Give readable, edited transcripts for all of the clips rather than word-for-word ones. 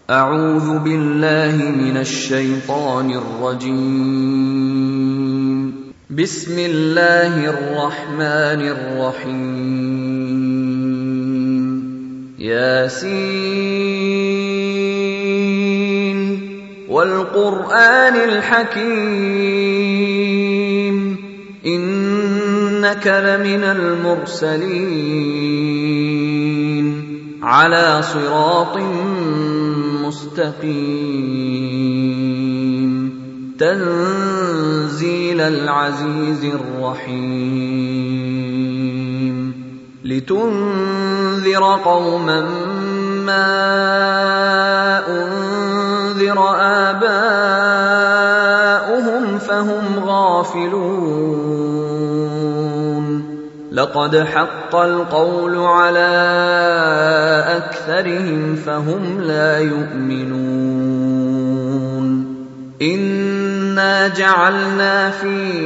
أعوذ بالله من الشيطان الرجيم. بسم الله الرحمن الرحيم. ياسين والقرآن الحكيم إنك لمن المرسلين على صراط مستقيم تنزيل العزيز الرحيم لتنذر قوما ما أنذر آباؤهم فهم غافلون لقد حق القول على أكثرهم فهم لا يؤمنون إنا جعلنا في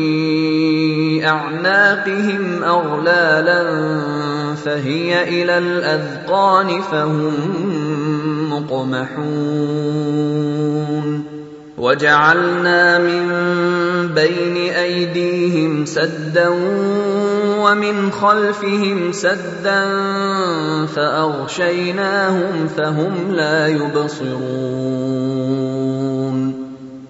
أعناقهم أغلالا فهي إلى الأذقان فهم مقمحون وجعلنا من بين أيديهم سدا ومن خلفهم سدا فأغشيناهم فهم لا يبصرون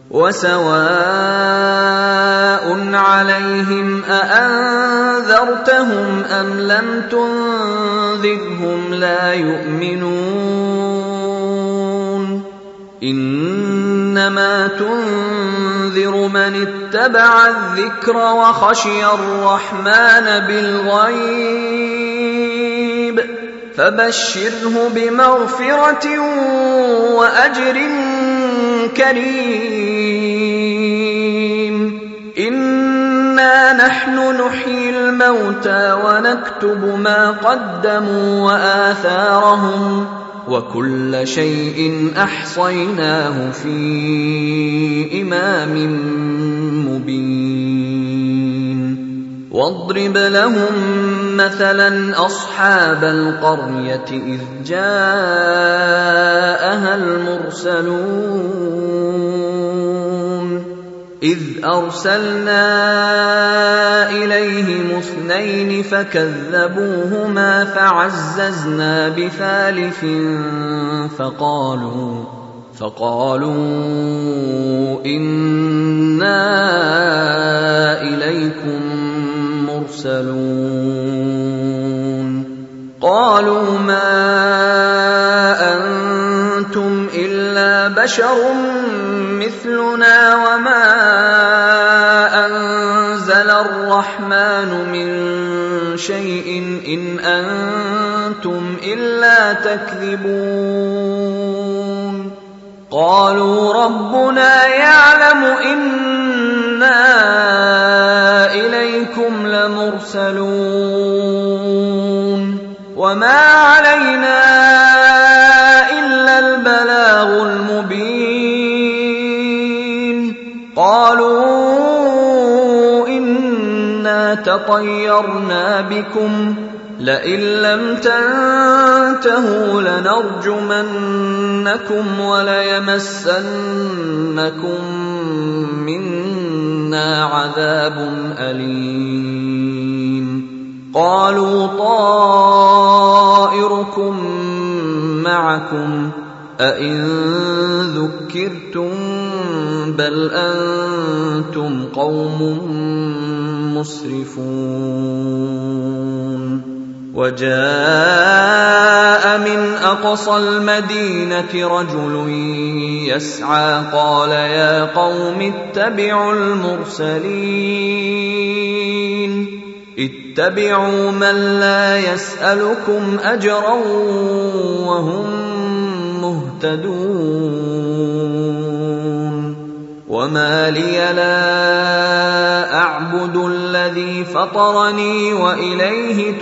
وسواء عليهم أأنذرتهم أم لم تنذرهم لا يؤمنون إنما تنذر من اتبع الذكر وخشي الرحمن بالغيب فبشره بمغفرة وأجر كريم إنا نحن نحيي الموتى ونكتب ما قدموا وآثارهم وكل شيء أحصيناه في إمام مبين واضرب لهم مثلا أصحاب القرية إذ جاءها المرسلون إذ أرسلنا إليهم 2 فكذبوهما فعززنا بثالث فقالوا إنا إليكم مرسلون قالوا ما أنتم إلا بشر مثلنا وما أنزل الرحمن من شيء إن أنتم إلا تكذبون قالوا ربنا يعلم إنا إليكم لمرسلون وما علينا إلا البلاغ المبين قالوا إنا تطيرنا بكم لئن لم تنتهوا لنرجمنكم وليمسنكم منا عذاب أليم قالوا طائركم معكم أئن ذكرتم بل أنتم قوم مسرفون وجاء من أقصى المدينة رجل يسعى قال يا قوم اتبعوا المرسلين اتبعوا من لا يسألكم أجرا وهم مهتدون وما لي لا أعبد الذي فطرني وإليه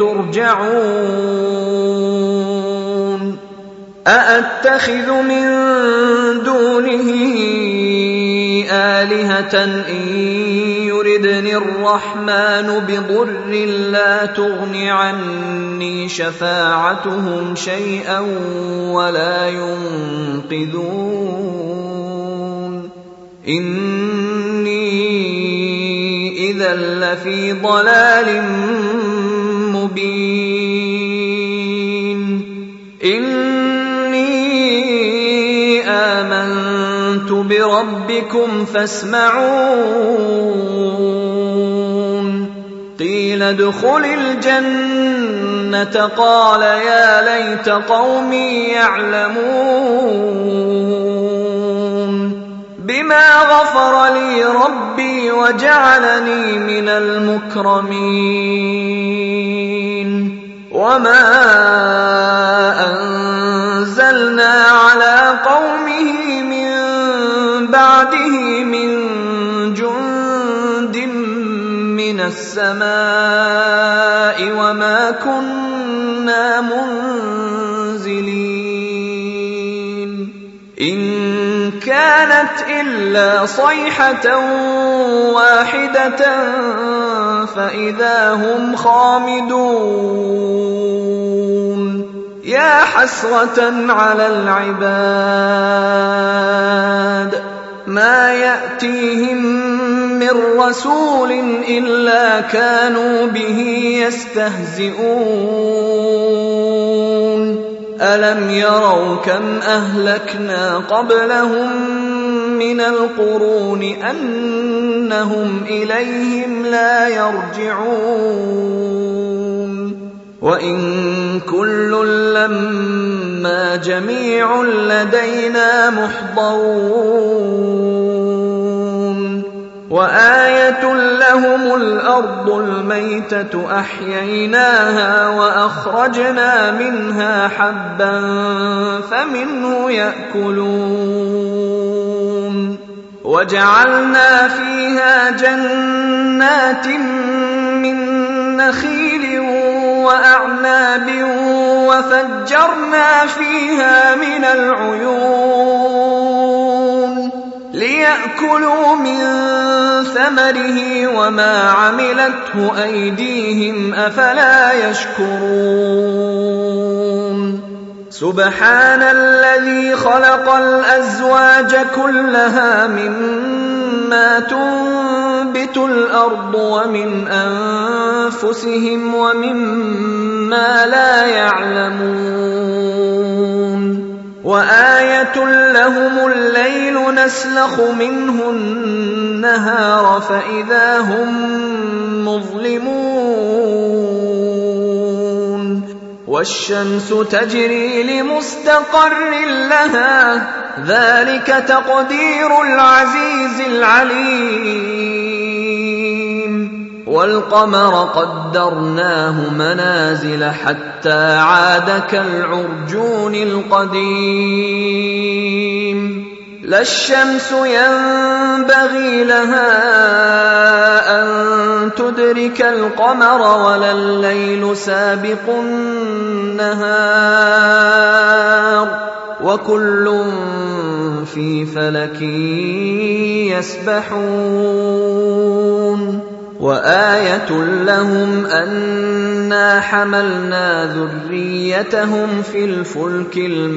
ترجعون أأتخذ من دونه آلهة إن يردني الرحمن بضر لا تغن عني شفاعتهم شيئا ولا ينقذون إني إذا لفي ضلال مبين إني آمنت بربكم فاسمعون قيل ادخل الجنة قال يا ليت قومي يعلمون بما غفر لي ربي وجعلني من المكرمين وما أنزلنا على قومه من بعده من جند من السماء وما كنا منزلين إن كانت إلا صيحة واحدة فإذا هم خامدون يا حسرة على العباد ما يأتيهم من رسول إلا كانوا به يستهزئون ألم يروا كم أهلكنا قبلهم من القرون أنهم إليهم لا يرجعون وإن كل لما جميع لدينا محضرون وآية لهم الأرض الميتة أحييناها وأخرجنا منها حبا فمنه يأكلون وجعلنا فيها جنات من نخيل وأعناب وفجرنا فيها من العيون ليأكلوا من ثمره وما عملته أيديهم أفلا يشكرون سبحان الذي خلق الأزواج كلها مما تنبت الأرض ومن أنفسهم ومما لا يعلمون وآية لهم الليل نسلخ منه النهار فإذا هم مظلمون والشمس تجري لمستقر لها ذلك تقدير العزيز العليم والقمر قدرناه منازل حتى عاد كالعرجون القديم لا الشمس ينبغي لها أن تدرك القمر ولا الليل سابق النهار وكل في فلك يسبحون وآية لهم أنا حملنا ذريتهم في الفلك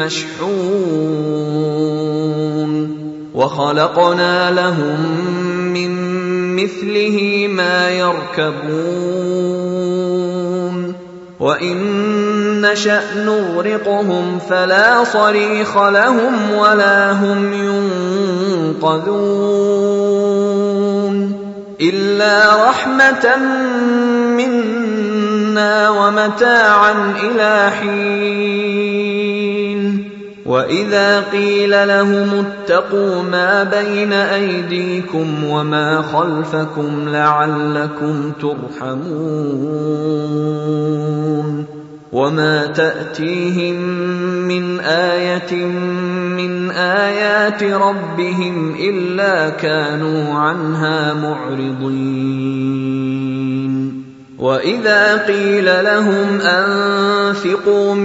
المشحون وخلقنا لهم من مثله ما يركبون وإن نشأ نغرقهم فلا صريخ لهم ولا هم ينقذون إلا رحمة منا ومتاعا إلى حين وإذا قيل لهم اتقوا ما بين أيديكم وما خلفكم لعلكم ترحمون وما تأتيهم من آية من آيات ربهم إلا كانوا عنها معرضين وإذا قيل لهم أنفقوا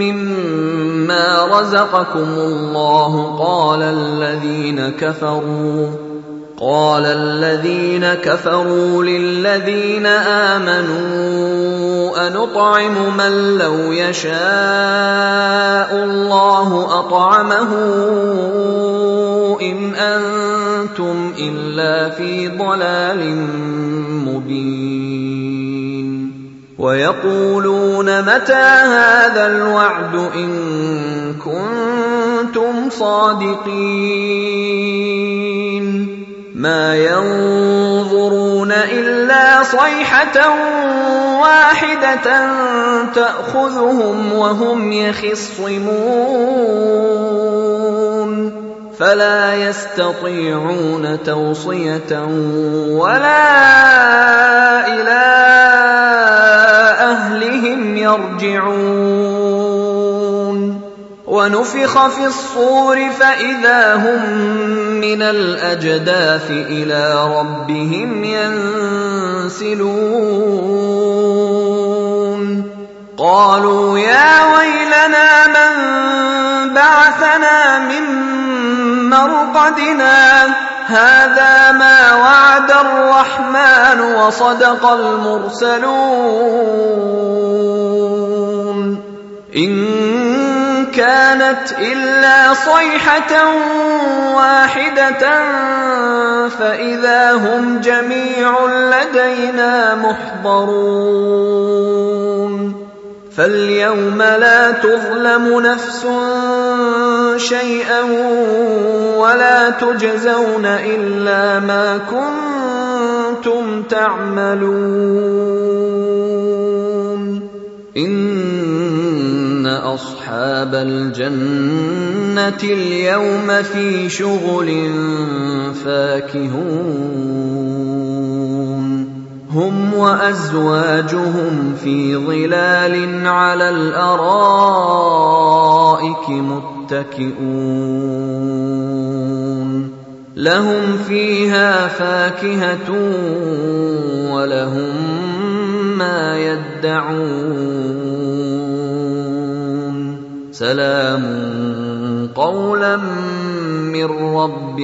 مما رزقكم الله قال الذين كفروا للذين آمنوا أنطعم من لو يشاء الله أطعمه إن أنتم إلا في ضلال مبين ويقولون متى هذا الوعد إن كنتم صادقين ما ينظرون إلا صيحة واحدة تأخذهم وهم يخصمون فلا يستطيعون توصية ولا إلى أهلهم يرجعون ونفخ في الصور فإذا هم من الأجداث إلى ربهم ينسلون قالوا يا ويلنا من بعثنا من مرقدنا هذا ما وعد الرحمن وصدق المرسلون إن كانت إلا صيحة واحدة فإذا هم جميع لدينا محضرون فاليوم لا تظلم نفس شيئا ولا تجزون إلا ما كنتم تعملون إن أصحاب الجنة اليوم في شغل فاكهون هم وأزواجهم في ظلال على الأرائك متكئون لهم فيها فاكهة ولهم ما يدعون سلام قولا من رب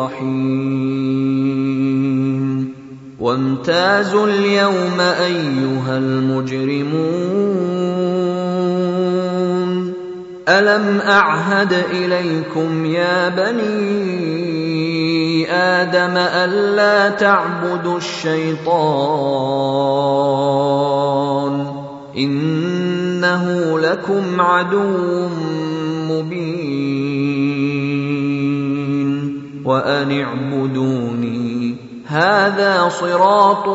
رحيم وامتازوا اليوم أيها المجرمون ألم أعهد إليكم يا بني آدم ألا تعبدوا الشيطان إنه لكم عدو مبين وأن اعبدوني هذا صراط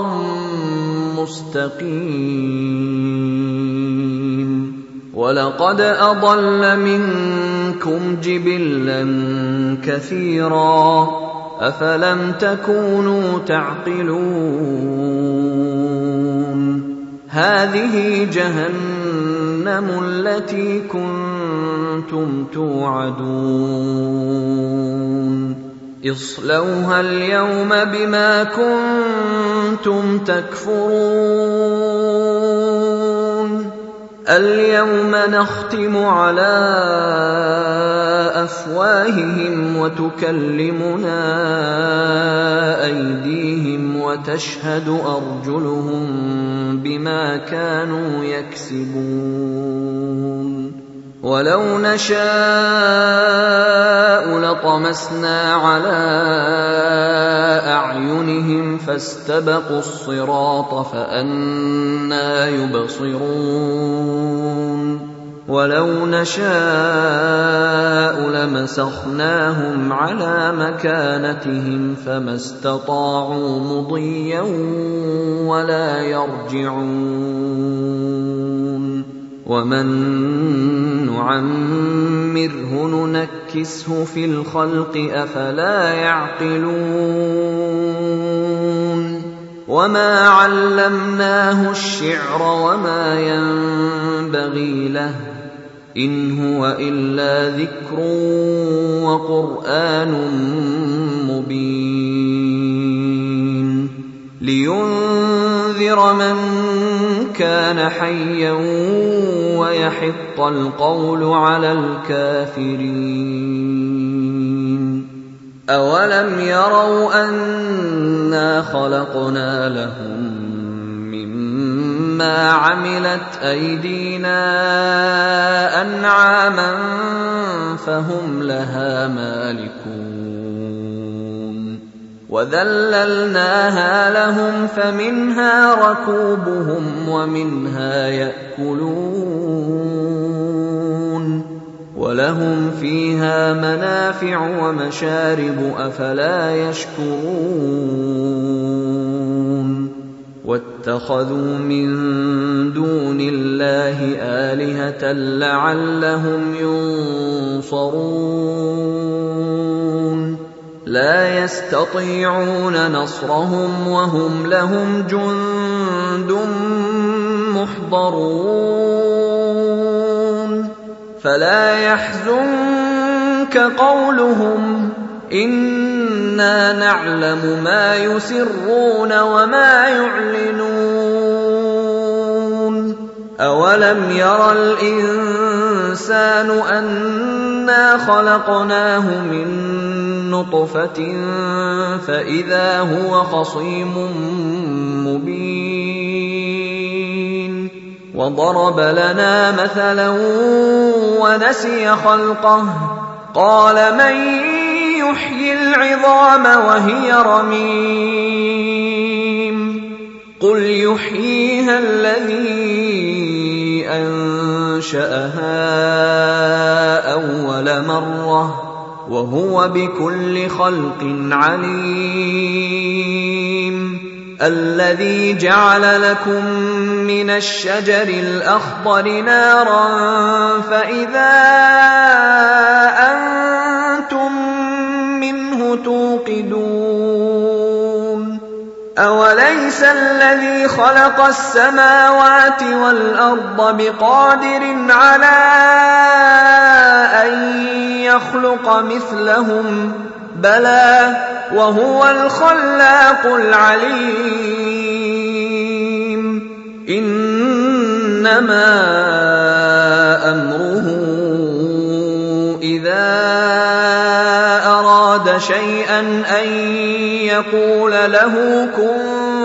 مستقيم ولقد أضل منكم جبلا كثيرا أفلم تكونوا تعقلون هذه جهنم التي كنتم توعدون اصلوها اليوم بما كنتم تكفرون اليوم نختم على أفواههم وتكلمنا أيديهم وتشهد أرجلهم بما كانوا يكسبون ولو نشاء لطمسنا على أعينهم فاستبقوا الصراط فأنى يبصرون ولو نشاء لمسخناهم على مكانتهم فما استطاعوا مضيا ولا يرجعون ومن نعمره ننكسه في الخلق أفلا يعقلون وما علمناه الشعر وما ينبغي له إن هو إلا ذكر وقرآن مبين لينذر من كان حيا ويحق القول على الكافرين أَوَلَمْ يَرَوْا أَنَّا خَلَقْنَا لَهُم مِّمَّا عَمِلَتْ أَيْدِينَا أَنْعَامًا فَهُمْ لَهَا مَالِكُونَ وَذَلَّلْنَاهَا لَهُمْ فَمِنْهَا رَكُوبُهُمْ وَمِنْهَا يَأْكُلُونَ وَلَهُمْ فِيهَا مَنَافِعُ وَمَشَارِبُ أَفَلَا يَشْكُرُونَ وَاتَّخَذُوا مِن دُونِ اللَّهِ آلِهَةً لَّعَلَّهُمْ يُنصَرُونَ لَا يَسْتَطِيعُونَ نَصْرَهُمْ وَهُمْ لَهُمْ جُندٌ مُّحْضَرُونَ فَلَا يَحْزُنكَ قَوْلُهُمْ إِنَّا نَعْلَمُ مَا يُسِرُّونَ وَمَا يُعْلِنُونَ أَوَلَمْ يَرَ الْإِنسَانُ أَنَّا خَلَقْنَاهُ مِن نُّطْفَةٍ فَإِذَا هُوَ خَصِيمٌ مُّبِينٌ وَضَرَبَ لَنَا مَثَلًا وَنَسِيَ خَلْقَهُ قَالَ مَن يُحْيِي الْعِظَامَ وَهِيَ رَمِيمٌ قُلْ يُحْيِيهَا الَّذِي أَنشَأَهَا أَوَّلَ مَرَّةٍ وَهُوَ بِكُلِّ خَلْقٍ عَلِيمٌ الَّذِي جَعَلَ لَكُم مِّنَ الشَّجَرِ الْأَخْضَرِ نَارًا فَإِذَا أَنتُم مِّنْهُ تُوقِدُونَ أَوَلَيْسَ الَّذِي خَلَقَ السَّمَاوَاتِ وَالْأَرْضَ بِقَادِرٍ عَلَىٰ أَن يَخْلُقَ مِثْلَهُم بَلَىٰ وَهُوَ الْخَلَّاقُ الْعَلِيمُ إِنَّمَا أَمْرُهُ إِذَا أَرَادَ شَيْئًا أَن يَقُولَ لَهُ كُن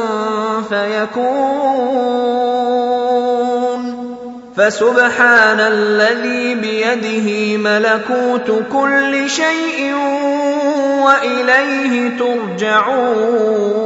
فَيَكُونُ فَسُبْحَانَ الَّذِي بِيَدِهِ مَلَكُوتُ كُلِّ شَيْءٍ وَإِلَيْهِ تُرْجَعُونَ